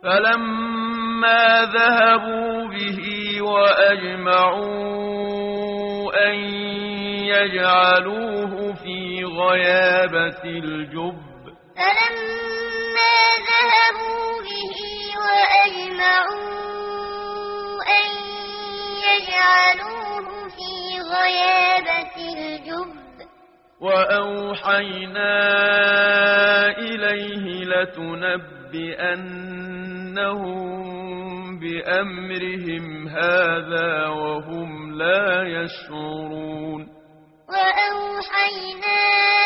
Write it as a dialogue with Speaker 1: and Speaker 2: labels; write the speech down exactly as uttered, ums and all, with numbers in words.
Speaker 1: فلما ذهبوا به وأجمعوا أن يجعلوه في غيابة الجب
Speaker 2: فلما ذهبوا به وأجمعوا أن يجعلوه في غيابة الجب
Speaker 1: وأوحينا إليه لتنبئنهم بأمرهم هذا وهم لا يشعرون
Speaker 2: وأوحينا